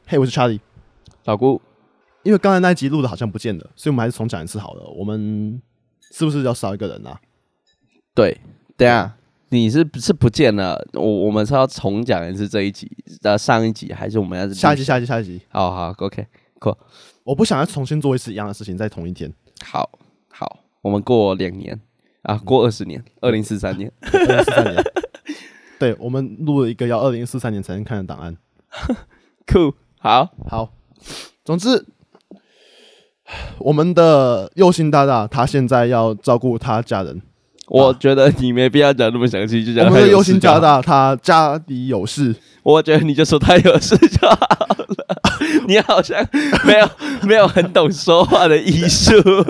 嘿，我是 Charlie， 老姑， 因为刚才那一集录的好像不见了，所以我们还是重讲一次好了。我们是不是要少一个人啊？ 对，等一下你是不见了？我们是要重讲一次这一集的上一集，还是我们要下一集？ 好 ，OK， cool。 我不想要重新做一次一样的事情，在同一天。 好，我们过2年啊，过20年，2043年 ，2043年。对，我们录了一个要2043年才能看的档案。 酷，好， 总之，我们的佑星大大他现在要照顾他家人。 我觉得你没必要讲那么详细，就讲我们的佑星大大他家里有事。 我觉得你就说他有事就好了。你好像没有很懂说话的艺术。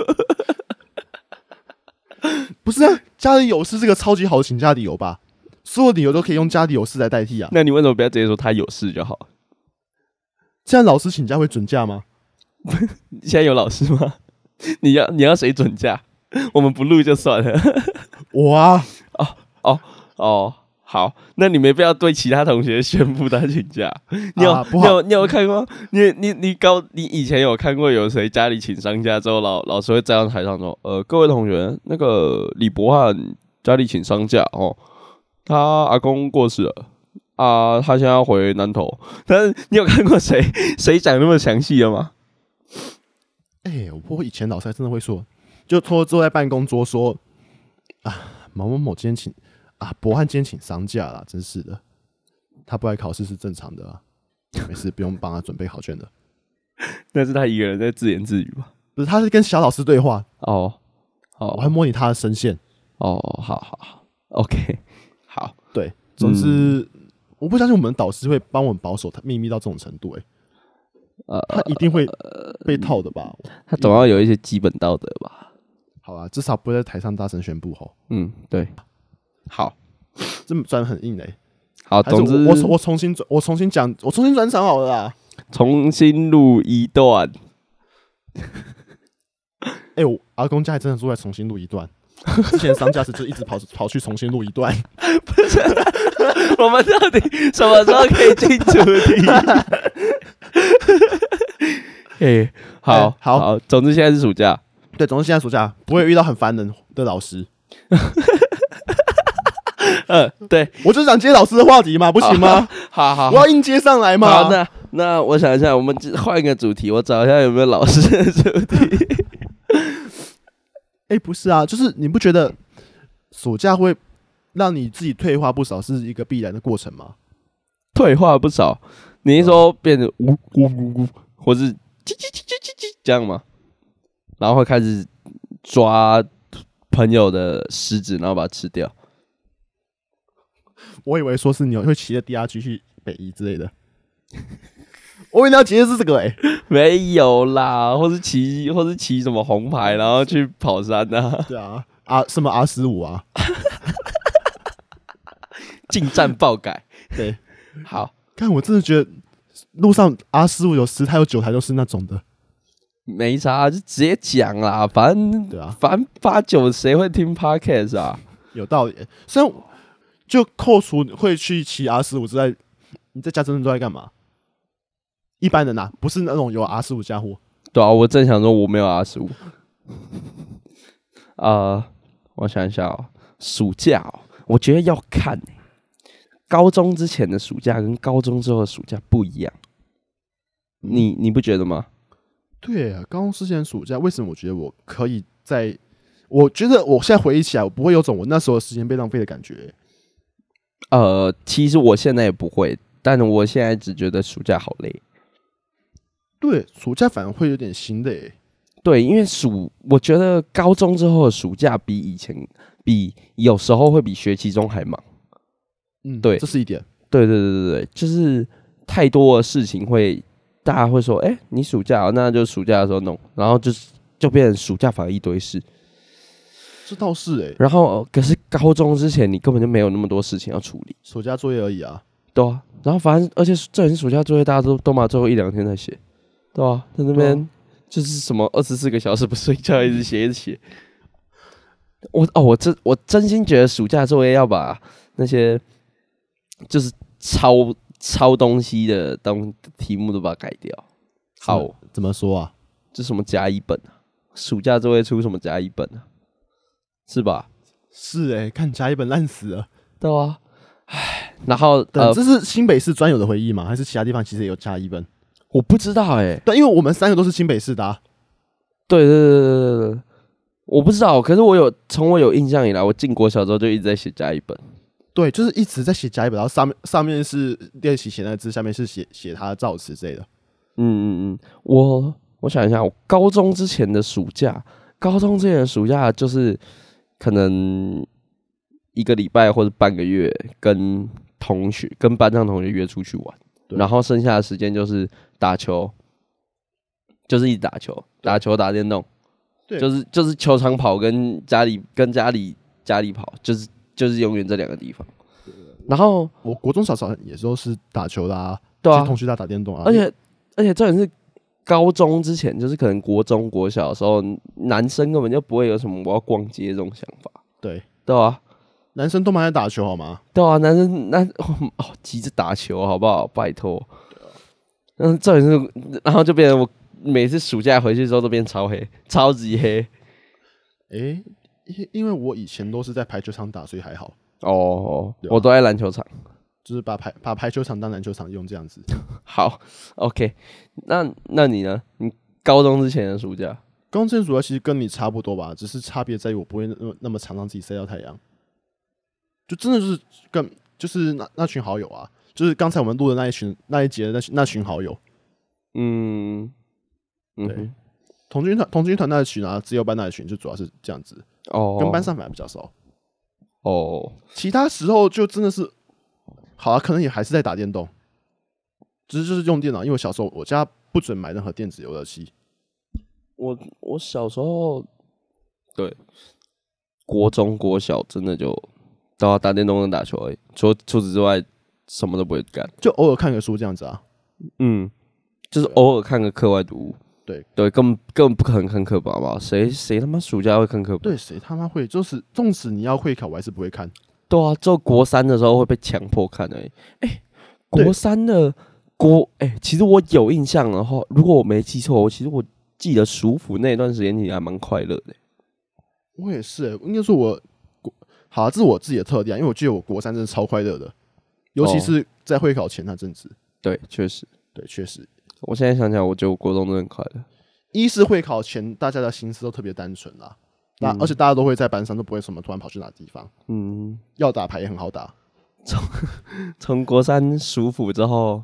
不是啊，家里有事这个超级好请假理由吧？所有理由都可以用家里有事来代替啊。 那你为什么不要直接说他有事就好？ 这样老师请假会准假吗？ 现在有老师吗？你要谁准假？我们不录就算了。 我啊， 哦，好，那你没必要对其他同学宣布他请假。你有看过？你以前有看过有谁家里请丧假之后，老师会站到台上说，各位同学，那个李博翰家里请丧假哦，他阿公过世了啊，他现在要回南投。但是你有看过谁讲那么详细的吗？ 我以前老师还真的会说，就坐在办公桌说啊，某某某今天请啊，博翰今天请丧假啦，真是的，他不来考试是正常的啊，没事，不用帮他准备好卷的。 那是他一个人在自言自语吧？ 不是，他是跟小老师对话。 哦， 我还模拟他的声线。 哦，好 ，OK， 好， 对，总之，我不相信我们导师会帮我们保守他秘密到这种程度。他一定会被套的吧？ 他总要有一些基本道德吧？ 好啊，至少不会在台上大声宣布吼。 对，好， 这么转很硬好，总之我重新转场好了啦。 重新录一段。 我阿公家还真的住在重新录一段。之前丧假时就一直跑去重新录一段。 不是，我们到底什么时候可以进主题？好，总之现在是暑假。 对，总之现在暑假不会遇到很烦人的老师。 对， 我就想接老师的话题嘛，不行吗？ 好， 我要硬接上来嘛。 好，那我想一下，我们换一个主题，我找一下有没有老师的主题。 不是啊，就是你不觉得暑假会让你自己退化不少，是一个必然的过程吗？ 退化不少，你是说变得呜呜呜呜，或是叽叽叽叽叽叽这样吗？然后会开始抓朋友的食指，然后把它吃掉。 我以为说是你会骑着 DRG 去北宜之类的。我以为你要解释是这个没有啦，或是骑什么红牌，然后去跑山啊。 对啊，什么 R15啊， 近战爆改。 对， 好， 看我真的觉得路上 R15有10台有9台都是那种的， 没啥，就直接讲啦，反正对啊， 反正8、9谁会听 Podcast 啊？ 有道理。虽然就扣除会去骑 R15之外，你在家真的都在干嘛？一般人不是那种有 R15 家伙。 对啊，我正想说我没有 R15。我想一下暑假我觉得要看高中之前的暑假跟高中之后的暑假不一样。你不觉得吗？ 对啊，高中之前的暑假，为什么我觉得我可以我觉得我现在回忆起来，我不会有种我那时候的时间被浪费的感觉。 其实我现在也不会，但我现在只觉得暑假好累。 对，暑假反而会有点心累。 对，因为我觉得高中之后的暑假比有时候会比学期中还忙。对， 这是一点。 对，就是太多的事情大家会说，你暑假那就暑假的时候弄，然后就变成暑假反而一堆事。 这倒是然后可是高中之前你根本就没有那么多事情要处理， 暑假作业而已啊。 对啊，然后反正而且这暑假作业大家都嘛最后1-2天才写，对啊，在那边就是什么24个小时不睡觉，一直写。我真心觉得暑假作业要把那些就是抄东西的题目都把它改掉。好， 怎么说啊？ 这什么甲乙本啊？暑假就会出什么甲乙本啊？是吧？ 是看甲乙本烂死了。 对啊，唉，然后这是新北市专有的回忆吗？还是其他地方其实也有甲乙本？ 我不知道对， 因为我们3个都是新北市的。 对，我不知道。可是从我有印象以来，我进国小之后就一直在写甲乙本。 对，就是一直在写甲乙本，然后上面是练习写那个字，下面是写他的造词之类的。 我想一下，我高中之前的暑假就是可能1个礼拜或者半个月跟班上同学约出去玩，然后剩下的时间就是打球，就是一直打球打电动，就是球场跑跟家里跑，就是永远这2个地方。然后我国中小也都是打球啦， 对啊， 同学打电动啊， 而且重点是高中之前，就是可能国中国小的时候，男生根本就不会有什么我要逛街这种想法，对啊， 男生都蛮爱打球好吗？ 对啊，男生急着打球好不好？拜托，重点是，然后就变成我每次暑假回去之后都变超黑，超级黑。 因为我以前都是在排球场打，所以还好。 我都在篮球场。 就是把排球场当篮球场用这样子。 好 ，OK， 那你呢？你高中之前的暑假？ 高中之前暑假其实跟你差不多吧，只是差别在于我不会那么常让自己晒到太阳，就真的就是那群好友啊，就是刚才我们录的那一节的那群好友。对，童军团那一群啊，自由班那一群就主要是这样子。跟班上反而比较少。其他时候就真的是。好啊，可能也还是在打电动，就是用电脑，因为我小时候我家不准买任何电子游乐器。 我小时候，对，国中国小真的就都要打电动跟打球而已，除此之外什么都不会干， 就偶尔看个书这样子啊。 就是偶尔看个课外读物。 对， 根本不可能看课本，好不好？谁他妈暑假会看课本？ 对，谁他妈会？就是纵使你要会考，我还是不会看。 对啊，就国3的时候会被强迫看而已。国3的其实我有印象的话，如果我没记错，其实我记得暑辅那段时间其实还蛮快乐的。 我也是应该说好，这是我自己的特点，因为我记得我国3真的超快乐的，尤其是在会考前那阵子。 对，确实。 我现在想想，我觉得我国中真的很快乐。 一是会考前大家的心思都特别单纯啦。而且大家都会在班上，都不会什么突然跑去哪地方。要打牌也很好打。 从国3暑辅之后，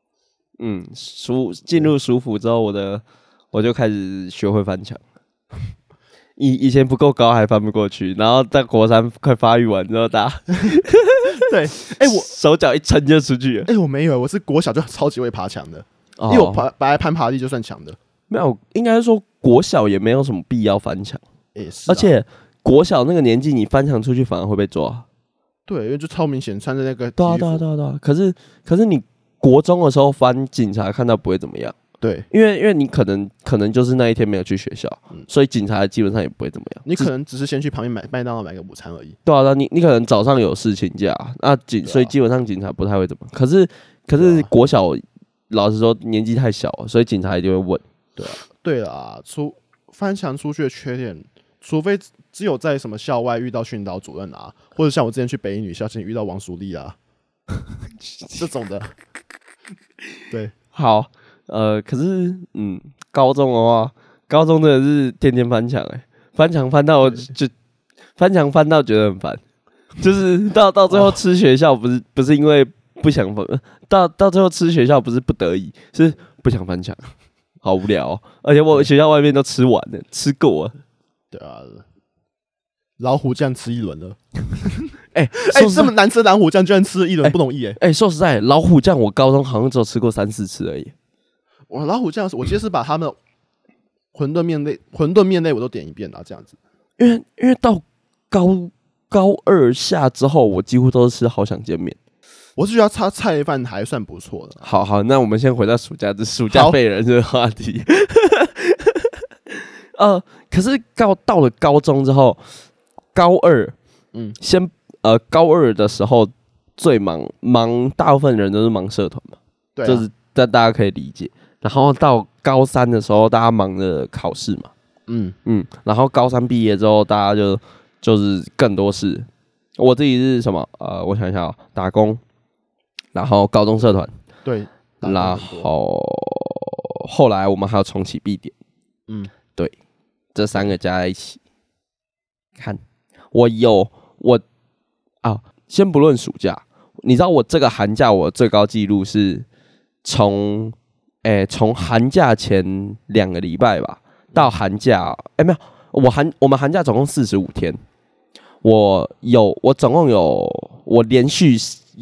进入暑辅之后，我就开始学会翻墙。以前不够高还翻不过去，然后在国3快发育完之后打。 对，我手脚一撑就出去了。 我没有，我是国小就超级会爬墙的，因为我攀爬力就算强的。 没有，应该说国小也没有什么必要翻墙。 而且国小那个年纪，你翻墙出去反而会被抓。 对，因为就超明显，穿着那个对啊。可是你国中的时候翻，警察看到不会怎么样。 对， 因为你可能就是那一天没有去学校，所以警察基本上也不会怎么样。 你可能只是先去旁边麦当劳买个午餐而已。 对啊，你可能早上有事请假，所以基本上警察不太会怎么。可是国小老实说年纪太小了，所以警察一定会问。 对啊，翻墙出去的缺点。除非只有在什么校外遇到训导主任啊，或者像我之前去北一女校遇到王淑丽啊这种的。对， 好，可是高中的话，高中真的是天天翻墙翻墙翻到觉得很烦，就是到最后吃学校不是因为不想翻，到最后吃学校不是不得已，是不想翻墙，好无聊而且我学校外面都吃完了，吃够了。 对啊，老虎酱吃一轮了。 这么难吃的老虎酱居然吃了一轮，不容易说实在，老虎酱我高中好像只有吃过3-4次而已。 我老虎酱，我记得是把他们馄饨面类我都点一遍啊，这样子。 因为到高2下之后，我几乎都是吃好想见面。 我是觉得他菜饭还算不错的。 好，那我们先回到暑假废人这个话题。可是到了高中之后，高二的时候最忙，大部分人都是忙社团嘛， 对啊， 就是大家可以理解。然后到高三的时候，大家忙着考试嘛，然后高三毕业之后，大家就是更多事。我自己是什么？我想一下打工，然后高中社团， 对， 然后后来我们还要重启必点，对，这3个加在一起，看先不论暑假，你知道我这个寒假我最高纪录是从寒假前2个礼拜吧，到寒假没有，我们寒假总共45天，我总共我连续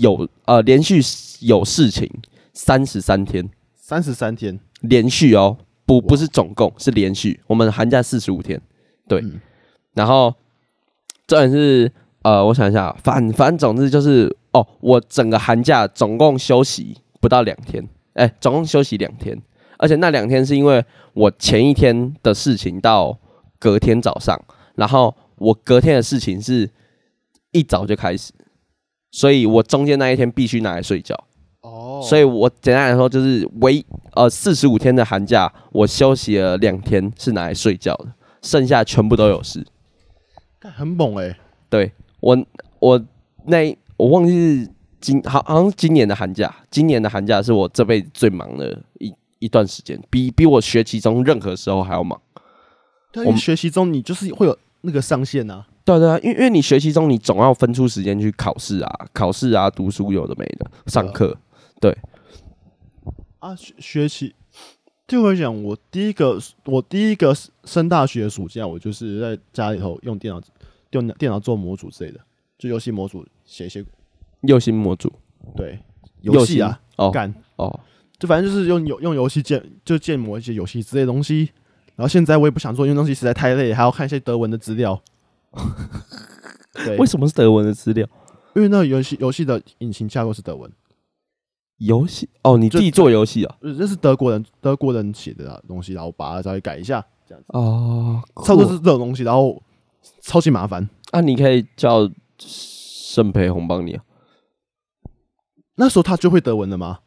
有事情33天 ，33天连续哦，不是总共是连续，我们寒假45天，对，然后重点是我想一下，反正总之就是我整个寒假总共休息不到2天，总共休息2天，而且那2天是因为我前一天的事情到隔天早上，然后我隔天的事情是一早就开始，所以我中间那一天必须拿来睡觉。所以我简单来说就是45天的寒假，我休息了2天是拿来睡觉的，剩下全部都有事。 很猛对，我忘记是好像是今年的寒假是我这辈子最忙的一段时间，比我学期中任何时候还要忙。 因为学期中你就是会有那个上限啊。 对啊，因为你学期中你总要分出时间去考试啊，读书有的没的，上课。对啊，学期对我来讲，我第一个升大学的暑假，我就是在家里头用电脑做模组之类的，就游戏模组写一些右心模组， 对，游戏啊，就反正就是用游戏建模一些游戏之类的东西。然后现在我也不想做，因为东西实在太累，还要看一些德文的资料。对， 为什么是德文的资料？ 因为那游戏的引擎架构是德文。 游戏你自己做游戏啊？ 这是德国人写的东西，然后把它稍微改一下，这样子。差不多是这种东西，然后超级麻烦。 你可以叫盛培宏帮你啊。 那时候他就会德文了吗？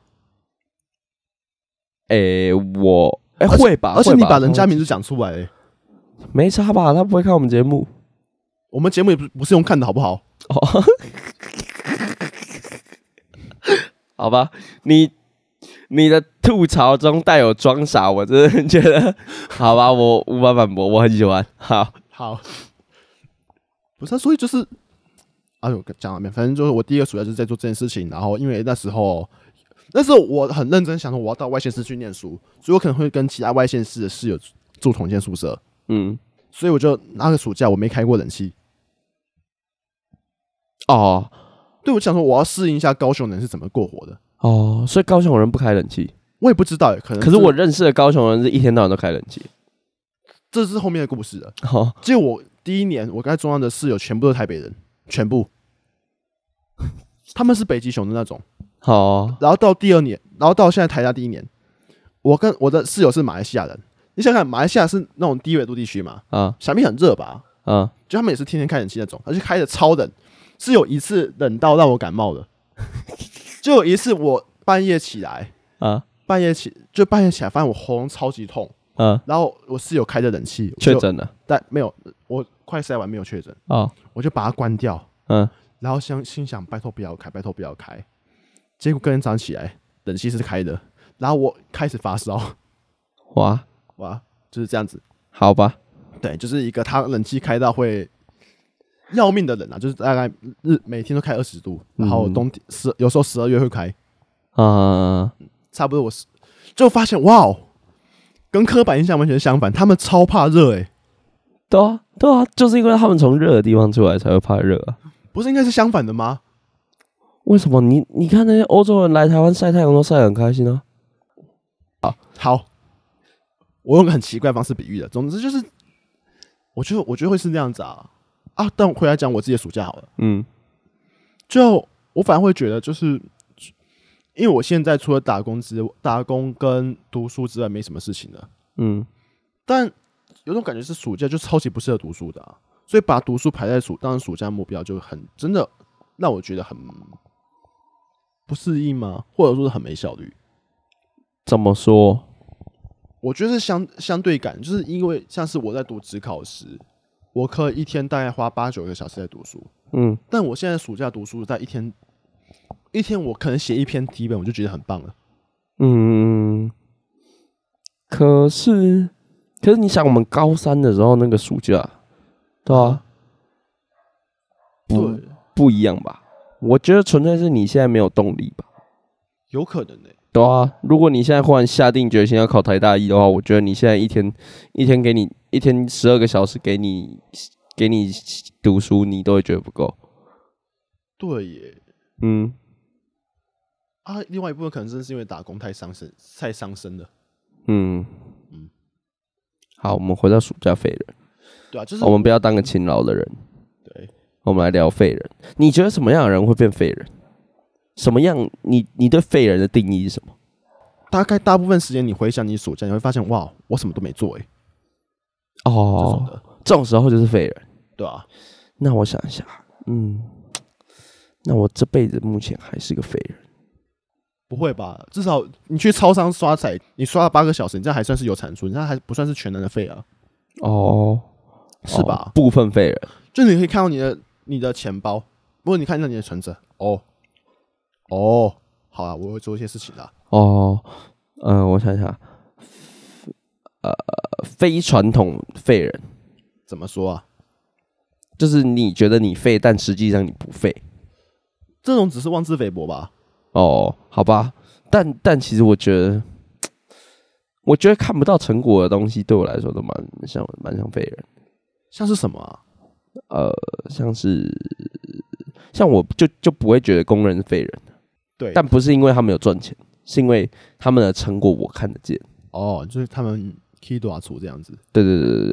会吧， 而且你把人家名字讲出来， 没差吧？他不会看我们节目， 我们节目也不是用看的好不好？ 好吧，你的吐槽中带有装傻，我真的觉得，好吧，我无法反驳，我很喜欢。 好，不是，所以就是讲了没？反正就是我第一个暑假就是在做这件事情，然后因为那时候我很认真想说我要到外县市去念书，所以我可能会跟其他外县市的室友住同间宿舍。所以我就那个暑假我没开过冷气。对，我想说我要适应一下高雄人是怎么过活的。 所以高雄人不开冷气， 我也不知道可是我认识的高雄人是一天到晚都开冷气， 这是后面的故事了。结果我第一年我跟中央的室友全部都是台北人，全部，他们是北极熊的那种。然后到第2年，然后到现在台大第1年，我跟我的室友是马来西亚人。你想想看，马来西亚是那种低纬度地区嘛，想必很热吧？就他们也是天天开冷气那种，而且开的超冷。是有一次冷到让我感冒的，就有一次我半夜起来，半夜起来，发现我喉咙超级痛，然后我室友开着冷气， 确诊了， 但没有，我快筛完没有确诊，我就把它关掉，然后心想拜托不要开，拜托不要开，结果隔天早上起来冷气是开的，然后我开始发烧，哇，就是这样子， 好吧， 对，就是一个他冷气开到会要命的冷啊，就是大概每天都开20度，然后有时候12月会开，差不多就发现哇，跟刻板印象完全相反，他们超怕热对啊，就是因为他们从热的地方出来才会怕热啊， 不是应该是相反的吗？ 为什么你看那些欧洲人来台湾晒太阳都晒得很开心啊？ 好，我用个很奇怪的方式比喻的，总之就是，我觉得会是那样子但我回来讲我自己的暑假好了。就我反而会觉得，就是因为我现在除了打工跟读书之外，没什么事情了。但有种感觉是暑假就超级不适合读书的所以把读书排在当成暑假目标，就真的让我觉得不适应吗？或者说是很没效率？ 怎么说？ 我觉得是相对感，就是因为像是我在读职考时，我可以一天大概花8-9个小时在读书，但我现在暑假读书，在一天我可能写一篇题本，我就觉得很棒了。 可是你想，我们高3的时候那个暑假，对啊，不一样吧？我觉得纯粹是你现在没有动力吧？ 有可能对啊，如果你现在忽然下定决心要考台大医的话，我觉得你现在一天给你一天12个小时给你读书，你都会觉得不够。 对耶，另外一部分可能真的是因为打工太伤身了。 好，我们回到暑假废人。 对啊，就是我们不要当个勤劳的人。 对， 我们来聊废人。你觉得什么样的人会变废人？什么样？你对废人的定义是什么？ 大概大部分时间你回想你暑假，你会发现，哇，我什么都没做这种时候就是废人。 对啊。 那我想一下，那我这辈子目前还是个废人。 不会吧？至少你去超商刷彩，你刷了8个小时，你这样还算是有产出，你这样还不算是全然的废啊。 是吧？ 部分废人， 就你可以看到你的钱包，如果你看到你的存折，好啊，我会做一些事情的。 我想想，非传统废人怎么说啊？ 就是你觉得你废，但实际上你不废， 这种只是妄自菲薄吧？ 好吧，但其实我觉得看不到成果的东西，对我来说都蛮像废人。 像是什么啊？ 像我就不会觉得工人是废人， 对， 但不是因为他们有赚钱，是因为他们的成果我看得见。 就是他们 key 多少出这样子。 对。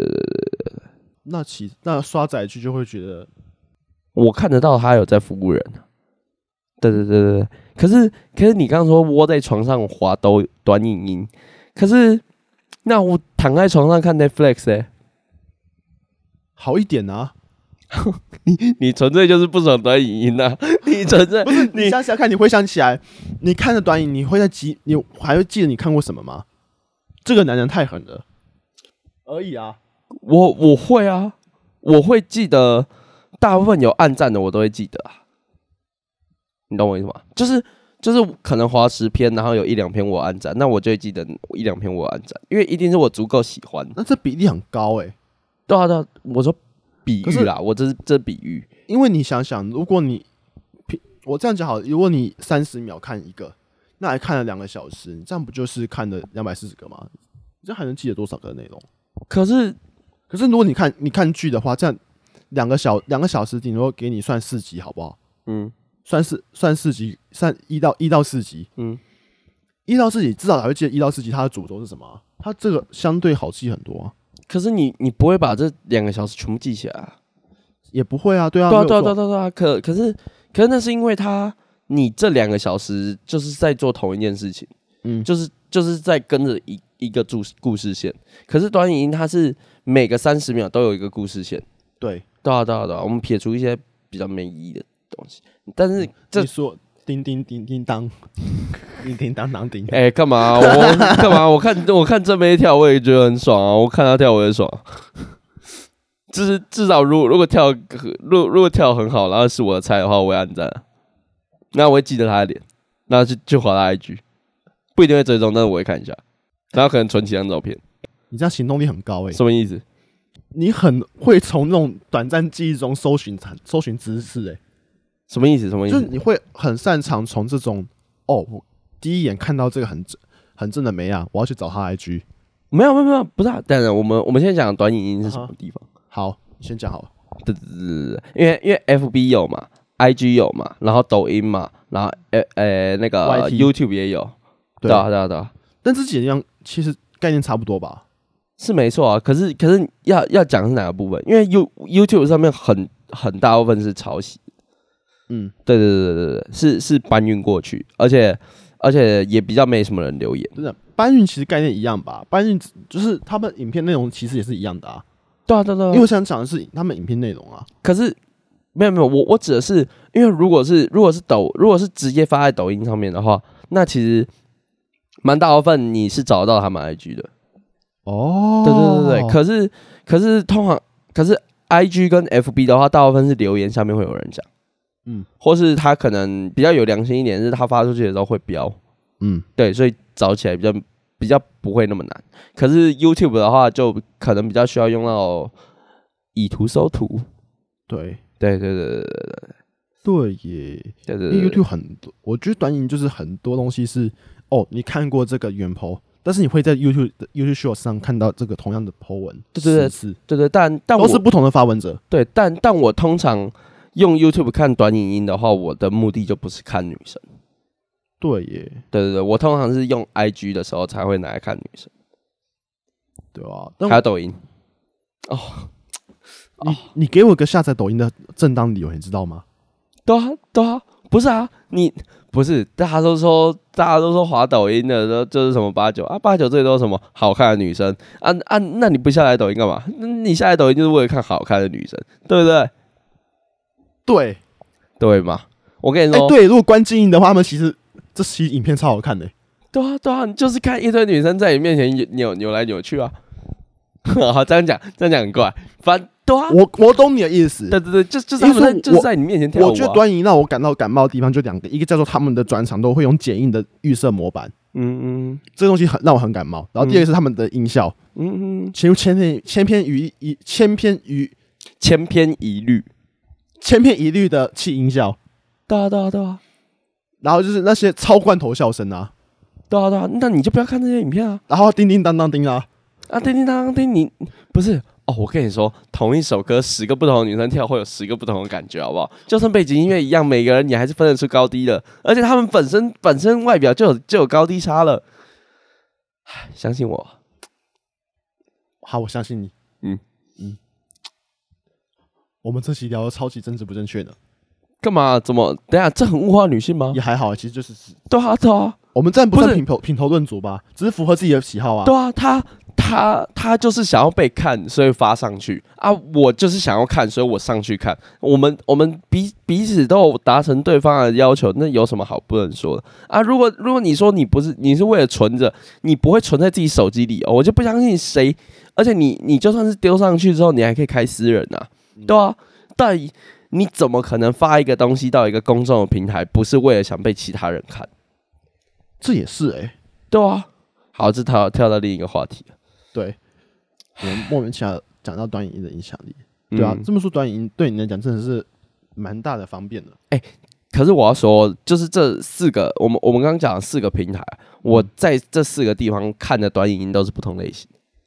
那刷载具就会觉得， 我看得到他有在服务人。对。可是你刚刚说窝在床上滑短影音，可是那我躺在床上看 Netflix 好一点啊。 你纯粹就是不爽短影音啊！你纯粹不是你想想看，你回想起来，你看的短影，你还会记得你看过什么吗？这个男人太狠了而已啊。 我会啊，我会记得大部分有按赞的我都会记得啊。你懂我意思吗？就是可能滑10篇，然后有1-2篇我按赞，那我就会记得1-2篇我按赞，因为一定是我足够喜欢。 那这比例很高对啊，我说比喻啦，我这比喻。 因为你想想，如果我这样讲好了，如果你30秒看一个，那还看了2个小时，你这样不就是看了240个吗？你这样还能记得多少个内容？可是如果你看剧的话，这样2个小时顶多给你算4集，好不好？算4集，算1到4集。1到4集至少还会记得1到4集它的主轴是什么啊？它这个相对好记很多啊。 可是你不会把这2个小时全部记起来啊？ 也不会啊，对啊。 可是那是因为你这2个小时就是在做同一件事情，就是在跟着一个故事线。可是短影音它是每个30秒都有一个故事线。对啊，我们撇除一些比较没意义的东西，但是你说叮叮叮叮当，叮叮当当叮。 干嘛？我看正妹跳，我也觉得很爽啊！我看她跳我也爽。就是至少如果跳很好，然后是我的菜的话，我会按赞。那我会记得她的脸，那就滑她 IG， 不一定会追踪，但是我会看一下，然后可能存几张照片。 你这样行动力很高什么意思？ 你很会从那种短暂记忆中搜寻知识什么意思？ 就是你会很擅长从这种我第一眼看到这个很正的妹啊，我要去找她 IG。 没有，不是啊。当然，我们先讲短影音是什么地方。 好，你先講好了。 对，因为 FB 有嘛 ，IG 有嘛，然后抖音嘛，然后那个 YouTube 也有。对啊。 但这几样其实概念差不多吧？ 是没错啊。可是要讲是哪个部分？因为 YouTube 上面很大部分是抄袭。对，是搬运过去，而且也比较没什么人留言。 真的，搬运其实概念一样吧？搬运就是他们影片内容其实也是一样的啊。 对啊。 因为我想讲的是他们影片内容啊。 可是没有，我指的是，因为如果是直接发在抖音上面的话，那其实蛮大部分你是找得到他们 IG 的。 哦， 对，可是通常IG 跟 FB 的话，大部分是留言下面会有人讲，或是他可能比较有良心一点，是他发出去的时候会标，对，所以找起来比较不会那么难。可是 YouTube 的话，就可能比较需要用到以图搜图。对耶， 对， 因为 YouTube 很多，我觉得短影就是很多东西是你看过这个原 po， 但是你会在 YouTube Short 上看到这个同样的 po 文， 对，但都是不同的发文者。 对，但我通常用 YouTube 看短影音的话，我的目的就不是看女生。 对耶， 对，我通常是用 IG 的时候才会拿来看女生。 对啊， 还有抖音。 你给我个下载抖音的正当理由，你知道吗？ 对啊，不是啊，你不是大家都说滑抖音的就是什么89啊，89最多什么好看的女生啊，那你不下载抖音干嘛？你下载抖音就是为了看好看的女生，对不对？对嘛？我跟你说， 对，如果关静音的话，他们其实影片超好看的。 对啊，你就是看一堆女生在你面前扭来扭去啊。好，这样讲很怪，反正对啊， 我懂你的意思。 对，就是他们就是在你面前跳舞啊。 我觉得短影让我感到感冒的地方就两个，一个叫做他们的转场都会用剪映的预设模板，这个东西让我很感冒。然后第二个是他们的音效，千篇一律的气音效， 对啊。 然后就是那些超罐头笑声啊， 对啊，那你就不要看这些影片啊。 然后叮叮当当叮啊， 叮叮当当叮，你不是我跟你说，同一首歌10个不同的女生跳会有10个不同的感觉，好不好？就算背景音乐一样，每个人你还是分得出高低的，而且他们本身外表就有高低差了。相信我。 好，我相信你。我们这期聊的超级政治不正确的， 干嘛？怎么？等一下，这很物化女性吗？ 也还好，其实就是对啊。 我们这样不算品头论足吧，只是符合自己的喜好啊。 对啊，他就是想要被看，所以发上去啊。我就是想要看，所以我上去看。我们彼此都有达成对方的要求，那有什么好不能说的啊？如果你说你是为了存着，你不会存在自己手机里我就不相信谁。而且你就算是丢上去之后，你还可以开私人啊，对啊。但你怎么可能发一个东西到一个公众的平台，不是为了想被其他人看？ 这也是对啊。好，这跳到另一个话题了。 对，我们莫名其妙讲到短影音的影响力，对啊，这么说短影音对你来讲真的是蛮大的方便的。 可是我要说，就是这4个，我们刚刚讲的4个平台，我在这4个地方看的短影音都是不同类型。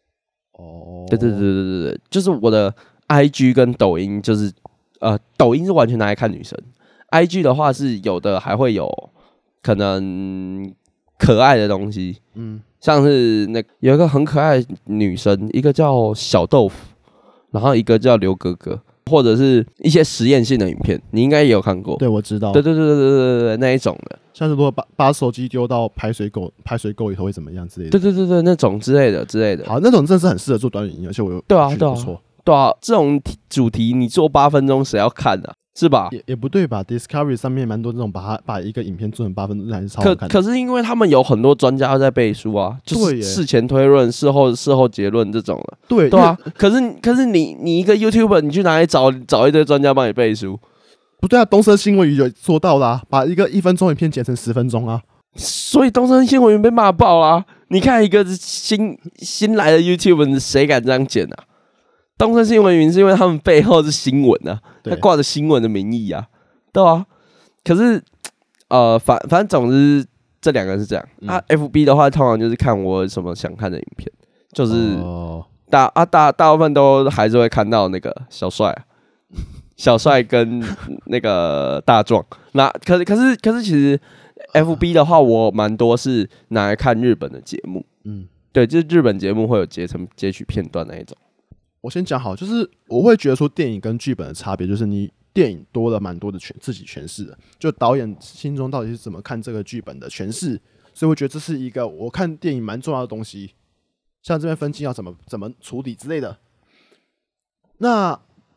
对，就是我的 IG 跟抖音，就是抖音是完全拿来看女生 ，IG 的话是有的还会有可能可爱的东西，像是有一个很可爱的女生，一个叫小豆腐，然后一个叫刘哥哥，或者是一些实验性的影片，你应该也有看过。 对，我知道。 对，那一种的， 像是如果把手机丢到排水沟里头会怎么样之类的。 对，那种之类的。 好，那种真的是很适合做短影音，而且我有对啊， 不错。 对啊，这种主题你做8分钟，谁要看啊？是吧？ 也不对吧 ？Discovery 上面蛮多这种把一个影片做成8分钟，还是超好看的。 可是因为他们有很多专家在背书啊，就是事前推论、事后结论这种的。对啊。可是你一个 YouTuber， 你去哪里找一堆专家帮你背书？ 不对啊，东森新闻云有做到啦，把一个1分钟影片剪成10分钟啊。 所以东森新闻云被骂爆啦。你看一个新来的 YouTuber， 谁敢这样剪啊？东森新闻云是因为他们背后是新闻啊，他挂着新闻的名义啊，对啊。可是反正总之这2个是这样FB 的话，通常就是看我什么想看的影片，就是大部分都还是会看到那个小帅跟那个大壮。那可是其实 FB 的话，我蛮多是拿来看日本的节目，对，就是日本节目会有截取片段那一种。 我先讲好，就是我会觉得说电影跟剧本的差别，就是你电影多了蛮多的自己诠释的，就导演心中到底是怎么看这个剧本的诠释，所以我觉得这是一个我看电影蛮重要的东西，像这边分镜要怎么处理之类的。那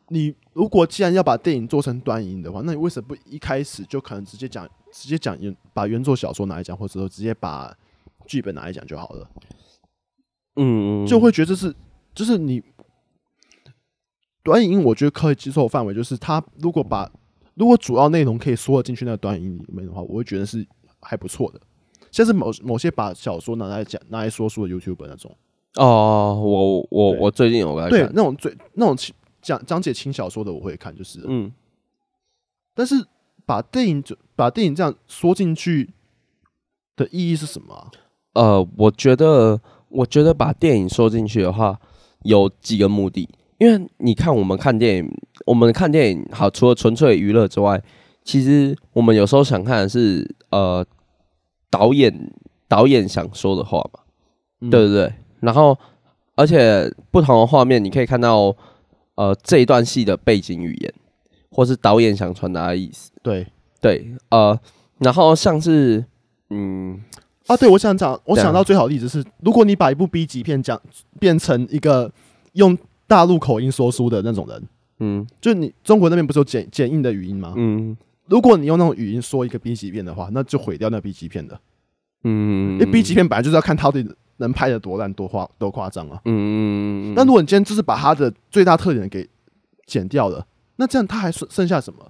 你如果既然要把电影做成短影音的话，那你为什么不一开始就可能直接讲把原作小说拿来讲，或者说直接把剧本拿来讲就好了？就会觉得就是你短影音，我觉得可以接受的范围就是他如果主要内容可以缩得进去那个短影音里面的话，我会觉得是还不错的。像是某些把小说拿来说书的 YouTuber 那种。 我最近有在看， 对那种讲解轻小说的我会看，就是但是把电影这样缩进去的意义是什么我觉得把电影缩进去的话有几个目的，因为你看我们看电影好，除了纯粹娱乐之外，其实我们有时候想看的是导演想说的话嘛，对不对？然后而且不同的画面你可以看到这一段戏的背景语言，或是导演想传达的意思。 对， 然后像是对，我想到最好的例子是，如果你把一部 B 级片变成一个用大陆口音说书的那种人，就你中国那边不是有剪映的语音吗？如果你用那种语音说一个 B 级片的话，那就毁掉那 B 级片的。因为 B 级片本来就是要看它能拍的多烂多夸张啊。那如果你今天就是把它的最大特点给剪掉了，那这样它还剩下什么？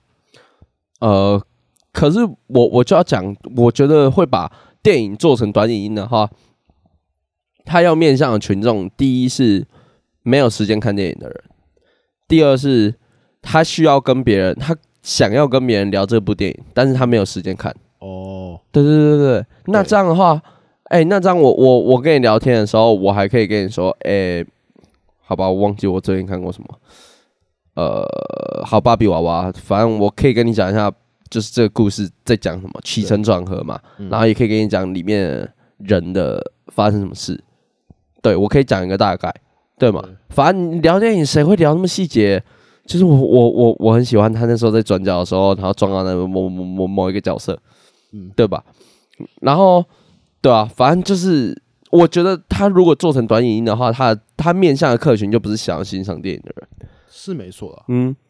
可是我就要讲，我觉得会把电影做成短影音的话，他要面向的群众，第一是没有时间看电影的人，第二是他想要跟别人聊这部电影，但是他没有时间看。对，那这样的话，那这样我跟你聊天的时候，我还可以跟你说，好吧，我忘记我最近看过什么，好，芭比娃娃，反正我可以跟你讲一下，就是这个故事在讲什么起承转合嘛，然后也可以跟你讲里面人的发生什么事，对，我可以讲一个大概，对吗？反正你聊电影谁会聊那么细节？就是我很喜欢他那时候在转角的时候，然后撞到那个某一个角色，对吧？然后对啊，反正就是我觉得他如果做成短影音的话，他面向的客群就不是想要欣赏电影的人， 是没错啦。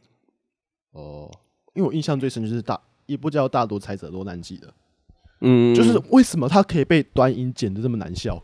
因为我印象最深就是一部叫《大独裁者落难记》的，就是为什么他可以被短影剪得这么难笑？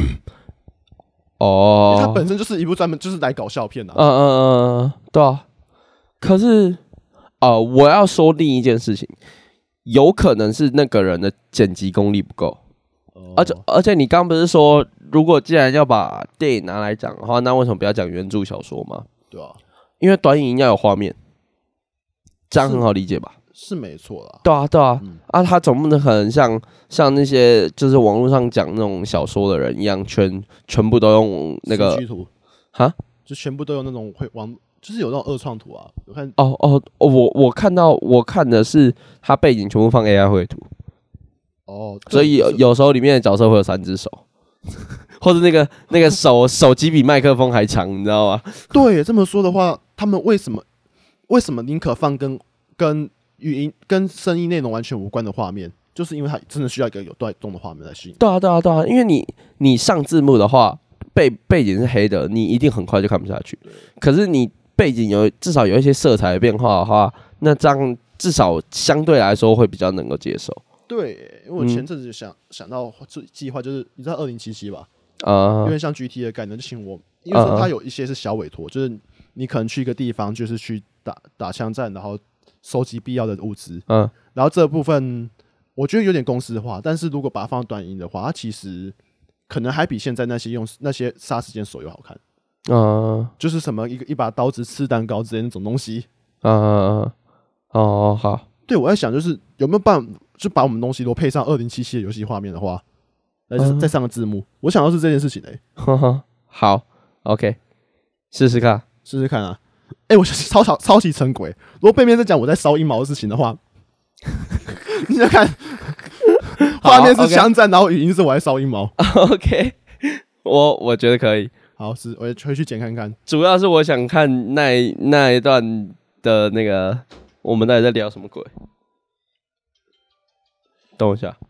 它本身就是一部专门就是来搞笑片啊。 对啊。可是我要说另一件事情，有可能是那个人的剪辑功力不够。而且你刚不是说，如果既然要把电影拿来讲的话，那为什么不要讲原著小说吗？ 对啊， 因为短影音要有画面，这样很好理解吧？ 是没错啦。 对啊，他总不能可能像那些就是网络上讲那种小说的人一样，全部都用那个 CG 图就全部都用那种就是有那种二创图啊。我看我看的是他背景全部放 AI 绘图。所以有时候里面的角色会有3只手，或者那个手机比麦克风还长，你知道吗？ 对，这么说的话，他们为什么宁可放跟语音跟声音内容完全无关的画面？就是因为它真的需要一个有带动的画面来吸引。 对啊，因为你上字幕的话，背景是黑的，你一定很快就看不下去。可是你背景至少有一些色彩的变化的话，那这样至少相对来说会比较能够接受。 对，因为我前阵子就想到计划，就是你知道2077吧？因为像 GT 的概念，就请我，因为它有一些是小委托，就是你可能去一个地方，就是去打枪战，然后收集必要的物资。然后这部分我觉得有点公式化，但是如果把它放到短影音的话，它其实可能还比现在那些用那些杀时间手游好看。就是什么一把刀子吃蛋糕之类那种东西。 好。 对，我在想就是有没有办法，就把我们东西都配上2077的游戏画面的话，再上个字幕。我想到是这件事情好 ，OK， 试试看啊。我超级成鬼。如果背面在讲我在烧阴毛的事情的话，你就看画面是枪战，然后语音是我在烧阴毛。 OK， 我觉得可以。 好，我也回去剪看看。 主要是我想看那一段的那个，我们到底在聊什么鬼？等我一下。